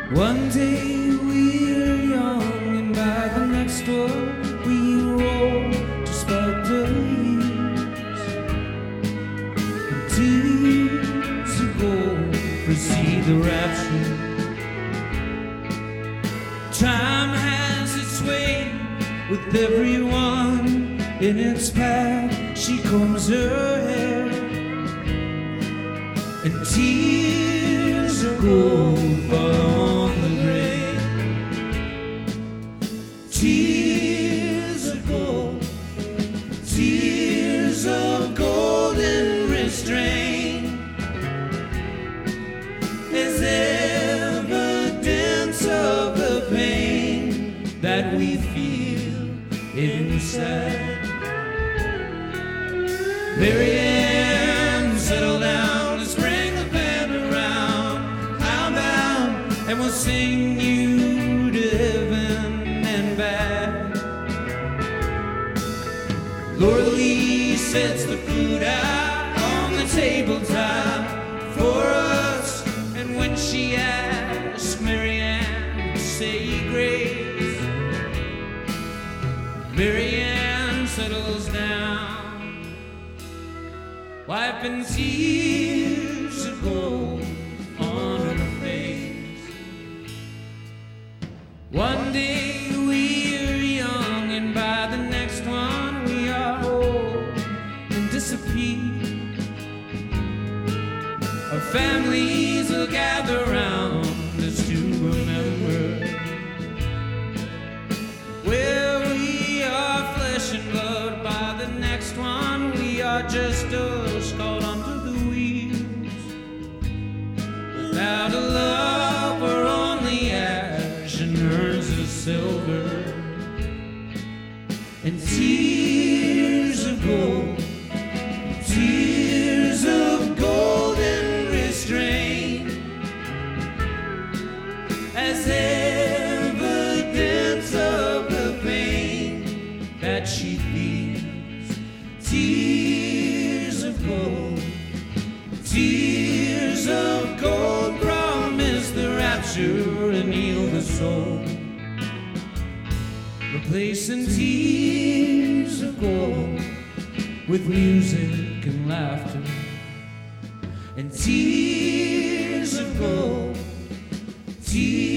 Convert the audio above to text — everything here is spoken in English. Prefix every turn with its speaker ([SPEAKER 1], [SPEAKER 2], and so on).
[SPEAKER 1] One day we're young, and by the next one we roll to spelt the years. And tears of gold precede the rapture. Time has its way with everyone in its path. She combs her hair, and tears of gold fall on the grave. Tears of gold, tears of golden restraint, as evidence of the pain that we feel inside. Mary Ann, settle down, let's bring the band around. I'm bound, and we'll sing you to heaven and back. Laura Lee sets the food out on the tabletop for us, and when she asks Mary Ann to say grace, Mary Ann settles down, wiping tears of gold on her face. One day we're young, and by the next one we are old and disappear. Our families will gather round us to remember where we are flesh and blood. By the next one we are just us caught onto the wheels. Without a love we're only ash and urns of silver, and tears of gold, tears of golden restraint, as evidence of the pain that she feels. Tears of gold, tears of gold promise the rapture and heal the soul, replacing tears of gold with music and laughter, and tears of gold, tears